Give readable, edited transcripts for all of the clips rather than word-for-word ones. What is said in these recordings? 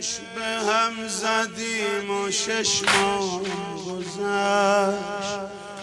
به هم زدیم و 6 ماه گذشت،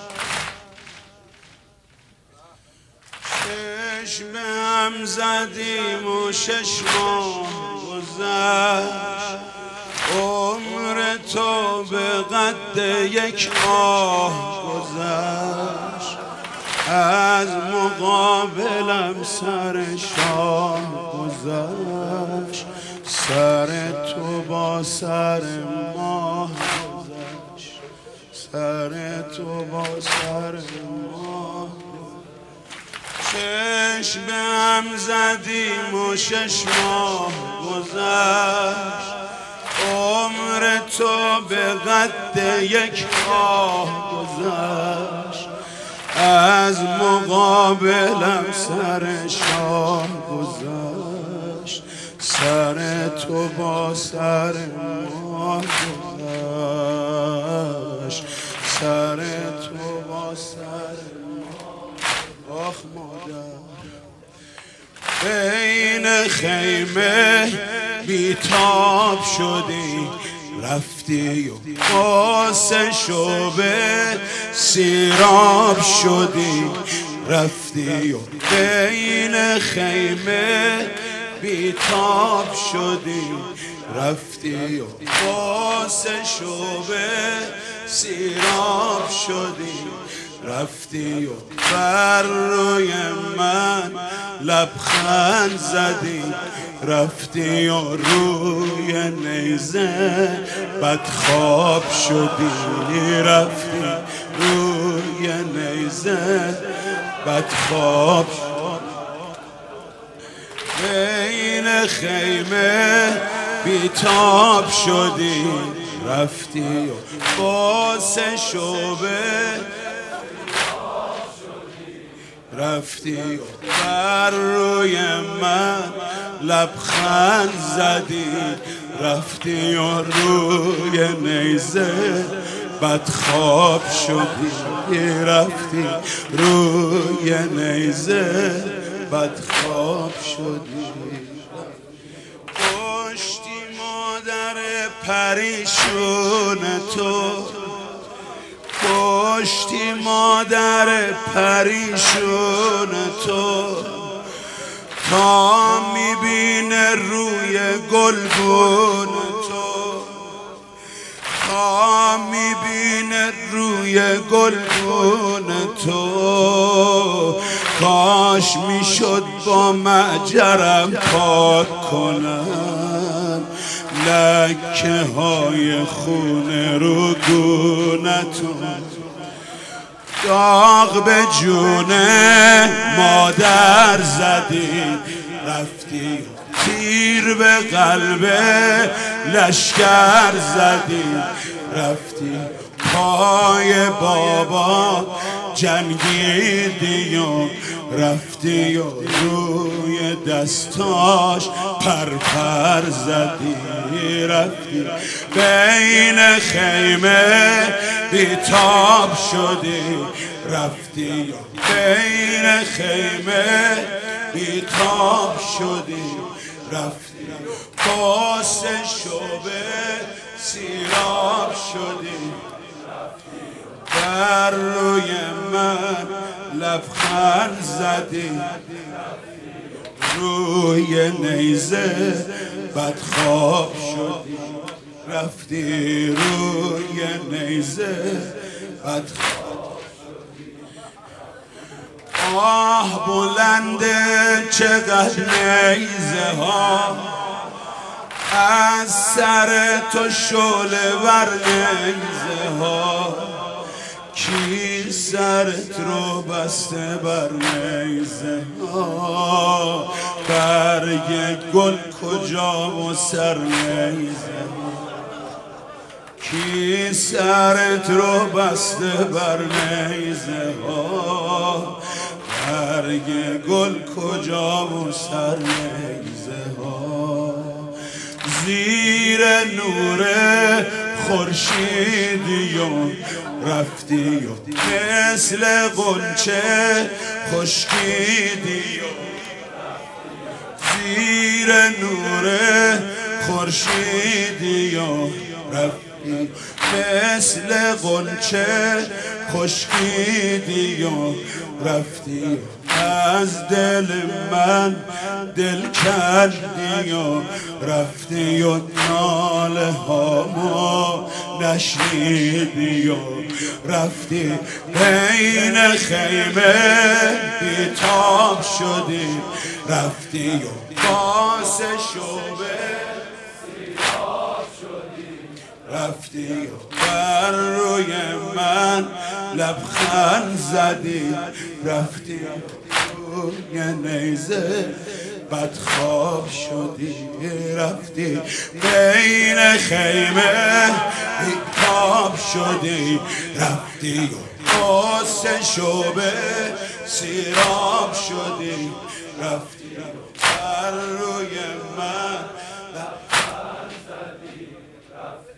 به هم زدیم و 6 ماه گذشت. عمر تو به قد 1 آه گذشت. از مقابلم سر شاه گذشت، سر تو با سر ماه گذشت، سر تو با سر ماه. به هم زدیم و 6 ماه گذشت. عمر تو به قد 1 آه گذشت. از مقابلم سر شاه گذشت، سر تو با سر ماه گذشت، سر تو با سر ماه. آخ مادر بین خیمه بیتاب شدی، رفتی و قاسه شعبه سیراب شدی، رفتی و بین خیمه بیتاب شدی، رفتی و قاسه شعبه سیراب شدی، رفتی و بر روی من لبخند زدی، رفتی و روی نیزه بدخواب شدی، رفتی روی نیزه بدخواب شدی. بین خیمه بیتاب شدی، رفتی و قاسه شعبه رفتی و بر روی من لبخند زدی، رفتی و روی نیزه بدخواب شدی، رفتی روی نیزه بدخواب شدی. کشتی مادر پریشون تو، کشتی مادر پریشون تو، تا میبینه روی گلگون تو، تا میبینه روی گلگون تو. کاش میشد با معجرم پاک کنم لکه های خون رو گونتون. داغ به جون مادر زدی، رفتی تیر به قلب لشکر زدی، رفتی پای بابا جنگیدی و رفتی و روی دستاش پرپر زدی، رفتی بین خیمه بیتاب شدی، رفتی و بین خیمه بیتاب شدی، رفتی قاسه شعبه سیراب شدی، بر روی من لبخند زدی، روی نیزه بدخواب شدی، رفتی روی نیزه بدخواب شدی. آه بلنده چقدر نیزه ها از سر تو شعله ور نیزه ها، کی سرت رو بسته بر نیزه ها، برگ گل کجا و سر نیزه ها، کی سرت رو بسته بر نیزه ها، برگ گل کجا و سر نیزه ها. زیر نور خورشیدی و رفتی و مثل غنچه خشکیدی و زیر نور خورشیدی و رفتی مثل غنچه خشکیدی و رفتی از دل من دل کردی و رفتی و ناله هامو نشنیدی و رفتی بین خیمه بیتاب شدی رفتی و باس شعبه سیراب شدی رفتی و بر روی من لبخند زدی رفتی روی نیزه بدخواب شدی رفتی بین خیمه بیتاب شدی رفتی و باس شعبه سیراب شدی رفتی بر روی من لبخند زدی رفتی